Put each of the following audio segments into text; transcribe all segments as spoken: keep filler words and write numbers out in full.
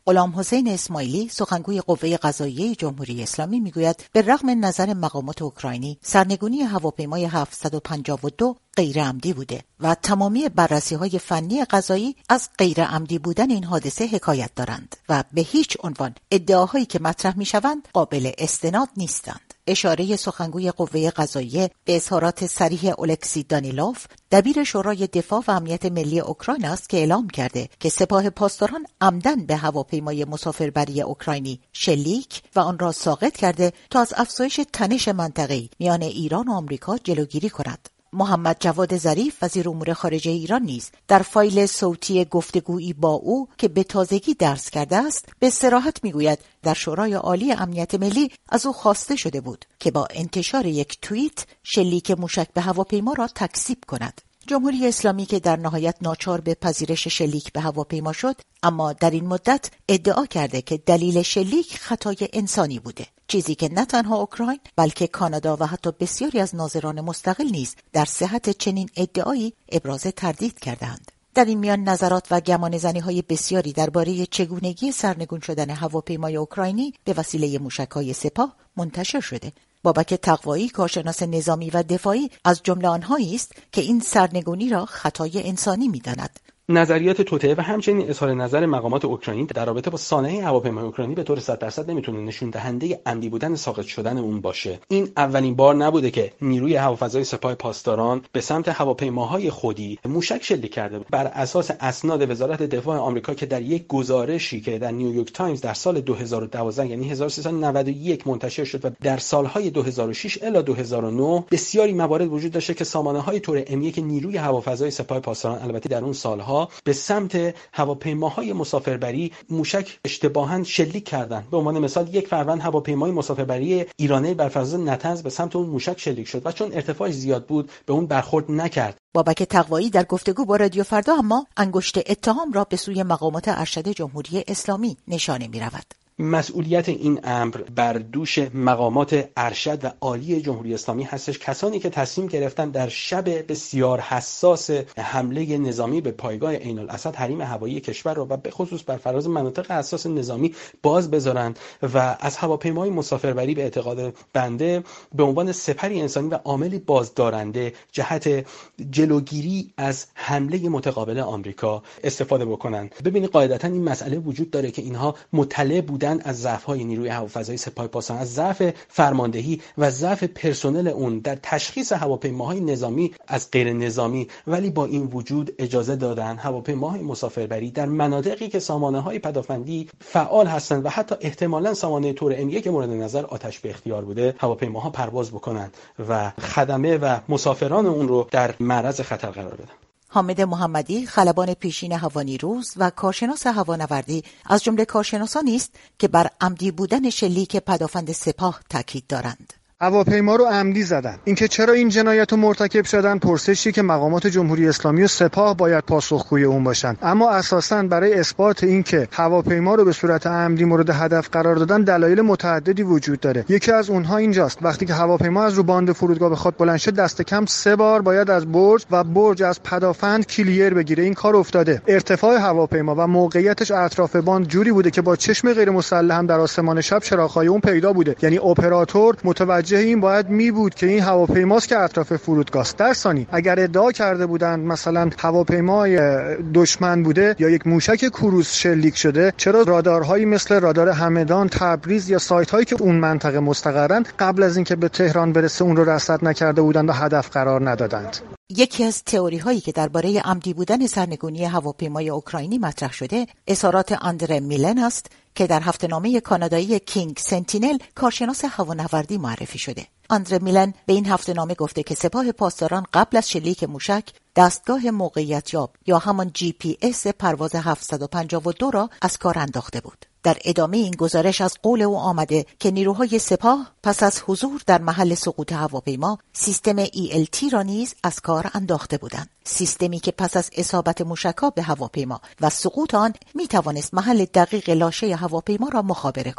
غلامحسین اسماعیلی سخنگوی قوه قضاییه جمهوری اسلامی میگوید به رغم نظر مقامات اوکراینی سرنگونی هواپیمای هفتصد و پنجاه و دو غیر عمدی بوده و تمامی بررسی‌های فنی قضایی از غیر عمدی بودن این حادثه حکایت دارند و به هیچ عنوان ادعاهایی که مطرح میشوند قابل استناد نیستند. اشاره سخنگوی قوه قضاییه به اظهارات صریح اولکسی دانیلوف دبیر شورای دفاع و امنیت ملی اوکراین است که اعلام کرده که سپاه پاسداران عمدن به هواپیمای مسافربری اوکراینی شلیک و آن را ساقط کرده تا از افزایش تنش منطقه‌ای میان ایران و آمریکا جلوگیری کند. محمد جواد ظریف وزیر امور خارجه ایران نیز در فایل صوتی گفتگویی با او که به تازگی درس کرده است به صراحت میگوید در شورای عالی امنیت ملی از او خواسته شده بود که با انتشار یک توییت شلیک موشک به هواپیما را تکذیب کند. جمهوری اسلامی که در نهایت ناچار به پذیرش شلیک به هواپیما شد، اما در این مدت ادعا کرده که دلیل شلیک خطای انسانی بوده، چیزی که نه تنها اوکراین بلکه کانادا و حتی بسیاری از ناظران مستقل نیز در صحت چنین ادعایی ابراز تردید کردند. در این میان نظرات و گمانه‌زنی‌های بسیاری درباره چگونگی سرنگون شدن هواپیمای اوکراینی به وسیله موشک‌های سپاه منتشر شده. بابک تقوایی کارشناس نظامی و دفاعی از جمله آنهایی است که این سرنگونی را خطای انسانی می‌داند. نظریات توطئه و همچنین اظهار نظر مقامات اوکراینی در رابطه با صانعه هواپیمای اوکراینی به طور صد درصد نمیتونه نشون دهنده عمدی بودن ساقط شدن اون باشه. این اولین بار نبوده که نیروی هوافضای سپاه پاسداران به سمت هواپیماهای خودی موشک شلیک کرده. بر اساس اسناد وزارت دفاع آمریکا که در یک گزارشی که در نیویورک تایمز در سال دو هزار و دوازده یعنی هزار و سیصد و نود و یک منتشر شد و در سالهای دو هزار و شش الی دو هزار و نه بسیاری موارد وجود داشته که سامانه‌های تور ام یک نیروی هوافضای سپاه پاسداران البته در اون سالها به سمت هواپیماهای مسافربری موشک اشتباهاً شلیک کردند. به عنوان مثال یک فروند هواپیمای مسافربری ایرانی بر فراز نطنز به سمت اون موشک شلیک شد و چون ارتفاعش زیاد بود به اون برخورد نکرد. بابک تقوایی در گفتگو با رادیو فردا اما انگشت اتهام را به سوی مقامات ارشد جمهوری اسلامی نشانه می‌رود. مسئولیت این امر بر دوش مقامات ارشد و عالی جمهوری اسلامی هستش، کسانی که تصمیم گرفتن در شب بسیار حساس حمله نظامی به پایگاه عین الاسد حریم هوایی کشور را و به خصوص بر فراز مناطق حساس نظامی باز بذارند و از هواپیمای مسافربری به اعتقاد بنده به عنوان سپری انسانی و عاملی بازدارنده جهت جلوگیری از حمله متقابل آمریکا استفاده بکنند. ببینید قاعدتا این مسئله وجود داره که اینها مطلع بودن از ضعف‌های نیروی هوافضای سپاه پاسداران، از ضعف فرماندهی و ضعف پرسنل اون در تشخیص هواپیماهای نظامی از غیر نظامی، ولی با این وجود اجازه دادن هواپیماهای مسافربری در مناطقی که سامانه‌های پدافندی فعال هستند و حتی احتمالاً سامانه تور ام یک مورد نظر آتش به اختیار بوده هواپیماها پرواز بکنند و خدمه و مسافران اون رو در معرض خطر قرار بدن. حامد محمدی خلبان پیشین هوانیروز و کارشناس هوانوردی از جمله کارشناسانی است که بر عمدی بودن شلیک پدافند سپاه تاکید دارند. هواپیما رو عمدی زدن. اینکه چرا این جنایت رو مرتکب شدن پرسشی که مقامات جمهوری اسلامی و سپاه باید پاسخگوی اون باشن، اما اساساً برای اثبات اینکه هواپیما رو به صورت عمدی مورد هدف قرار دادن دلایل متعددی وجود داره. یکی از اونها اینجاست وقتی که هواپیما از رو باند فرودگاه بخواد بلند شه دست کم سه بار باید از برج و برج از پدافند کلیر بگیره. این کار افتاده. ارتفاع هواپیما و موقعیتش اطراف باند جوری بوده که با چشم غیر مسلح هم در آسمان شب چراغ‌های اون پیدا بوده. یعنی اپراتور متوجه این باید می بود که این هواپیماست که اطراف فرودگاه است. در ثانی اگر ادعا کرده بودند مثلا هواپیمای دشمن بوده یا یک موشک کروز شلیک شده، چرا رادارهایی مثل رادار همدان، تبریز یا سایت هایی که اون منطقه مستقرن قبل از اینکه به تهران برسه اون رو رصد نکرده بودند و هدف قرار ندادند؟ یکی از تئوری هایی که درباره عمدی بودن سرنگونی هواپیمای اوکراینی مطرح شده اظهارات آندره میلن است که در هفته‌نامه کانادایی کینگ سنتینل کارشناس هوانوردی معرفی شده. آندره میلن به این هفته‌نامه گفته که سپاه پاسداران قبل از شلیک موشک دستگاه موقعیت یاب یا همان جی پی اس پرواز هفتصد و پنجاه و دو را از کار انداخته بود. در ادامه این گزارش از قول او آمده که نیروهای سپاه پس از حضور در محل سقوط هواپیما سیستم ای ال تی را نیز از کار انداخته بودند. سیستمی که پس از اصابت موشک‌ها به هواپیما و سقوط آن می توانست محل دقیق لاشه هواپیما را مخابره کند.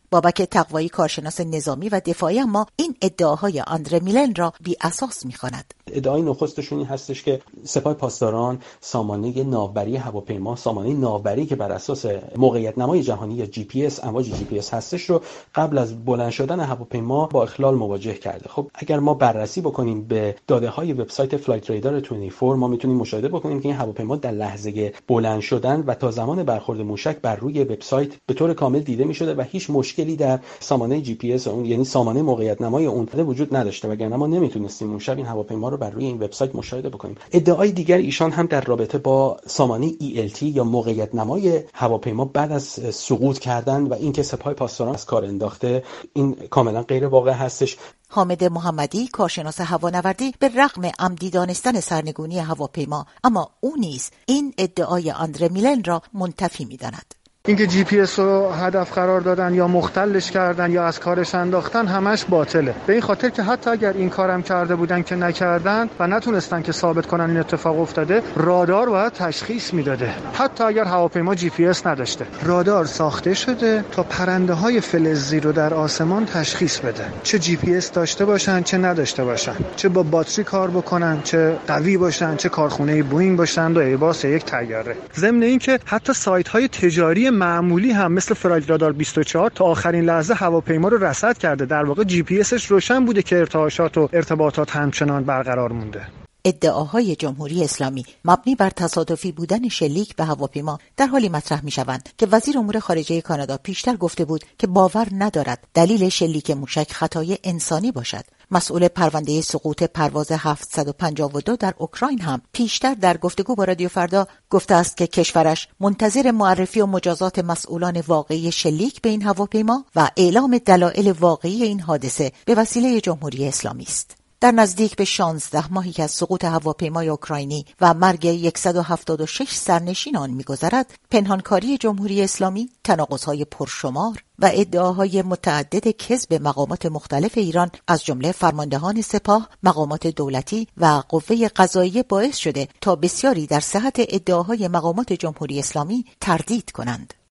بابک تقوایی کارشناس نظامی و دفاعی اما این ادعاهای آندره میلن را بی اساس می‌خواند. ادعای نخستشون این هستش که سپاه پاسداران سامانه ناوبری هواپیما، سامانه ناوبری که بر اساس موقعیت نمای جهانی یا جی پی اس، امواج جی پی اس هستش رو قبل از بلند شدن هواپیما با اخلال مواجه کرده. خب اگر ما بررسی بکنیم به داده‌های وبسایت فلایت رادار بیست و چهار ما میتونیم مشاهده بکنیم که این هواپیما در لحظه بلند شدن و تا زمان برخورد موشک بر روی وبسایت به طور کامل دیده می‌شده و هیچ مشکلی در سامانه جی پی اس اون، یعنی سامانه موقعیت نمای اون وجود نداشته، وگرنه ما نمیتونستیم اون شب این هواپیما رو بر روی این وبسایت مشاهده بکنیم. ادعای دیگر ایشان هم در رابطه با سامانه ای ال تی یا موقعیت نمای هواپیما بعد از سقوط کردن و اینکه سپاه پاسداران از کار انداخته، این کاملا غیر واقع هستش. حامد محمدی کارشناس هوانوردی به رغم عمدی دانستن سرنگونی هواپیما اما او نیز این ادعای آندره میلن را منتفی می‌داند. اینکه جی پی اس رو هدف قرار دادن یا مختلش کردن یا از کارش انداختن همش باطله. به این خاطر که حتی اگر این کارم کرده بودن که نکردن و نتونستن که ثابت کنن این اتفاق افتاده، رادار باید تشخیص میداده. حتی اگر هواپیما جی پی اس نداشته، رادار ساخته شده تا پرنده‌های فلزی رو در آسمان تشخیص بده. چه جی پی اس داشته باشن چه نداشته باشن، چه با باتری کار بکنن چه قوی باشن، چه کارخونه بوئینگ باشن و ایباس یک طیاره. ضمن اینکه حتی سایت‌های تجاری معمولی هم مثل فلایت رادار بیست و چهار تا آخرین لحظه هواپیما رو رصد کرده. در واقع جی پی اسش روشن بوده که ارتعاشات و ارتباطات همچنان برقرار مونده. ادعاهای جمهوری اسلامی مبنی بر تصادفی بودن شلیک به هواپیما در حالی مطرح می‌شوند که وزیر امور خارجه کانادا پیشتر گفته بود که باور ندارد دلیل شلیک موشک خطای انسانی باشد. مسئول پرونده سقوط پرواز هفتصد و پنجاه و دو در اوکراین هم پیشتر در گفتگو با رادیو فردا گفته است که کشورش منتظر معرفی و مجازات مسئولان واقعی شلیک به این هواپیما و اعلام دلایل واقعی این حادثه به وسیله جمهوری اسلامی است. در نزدیک به شانزده ماهی که از سقوط هواپیمای اوکراینی و مرگ صد و هفتاد و شش سرنشین آن می‌گذرد، پنهانکاری جمهوری اسلامی، تناقض‌های پرشمار و ادعاهای متعدد کذب مقامات مختلف ایران از جمله فرماندهان سپاه، مقامات دولتی و قوه قضاییه باعث شده تا بسیاری در صحت ادعاهای مقامات جمهوری اسلامی تردید کنند.